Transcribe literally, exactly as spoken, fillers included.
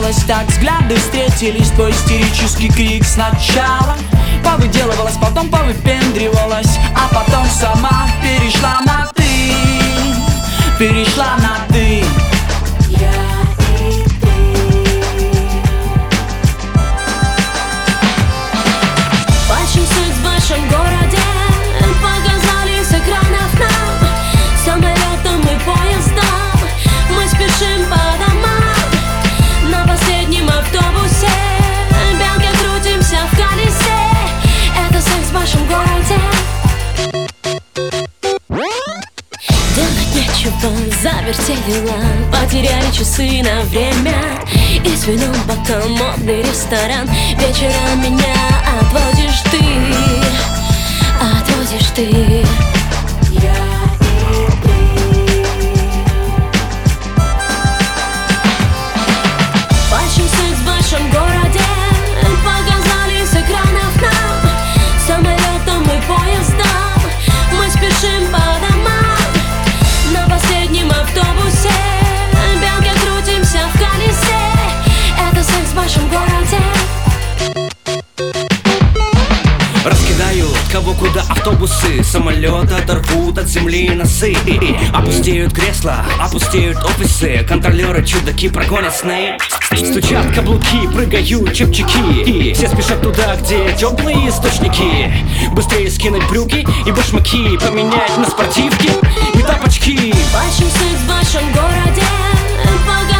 Казалось, так взгляды встретились, твой истерический крик сначала повыделывалась, потом повыпендривалась, а потом сама перешла на ты, перешла на ты. Большой секс в большом городе показали с экранов нам, самолетом и поездом мы спешим по домам. На последнем автобусе белки крутимся в колесе. Это секс в большом городе. Делать нечего, завертели дела, потеряли часы на время. И с вином бокал, модный ресторан. Вечером меня отводишь ты, отводишь ты. Большой секс в большом городе показали с экранов нам, самолетом и поездом мы спешим по домам. На последнем автобусе белки крутимся в колесе. Это секс в большом городе. Раскидают кого куда автобусы, самолеты оторвут от земли носы. Опустеют кресла, опустеют офисы, контролеры чудаки прогонят сны. Стучат каблуки, прыгают чепчики, все спешат туда, где теплые источники. Быстрее скинуть брюки и башмаки, поменять на спортивки и тапочки. Большой секс в большом городе показали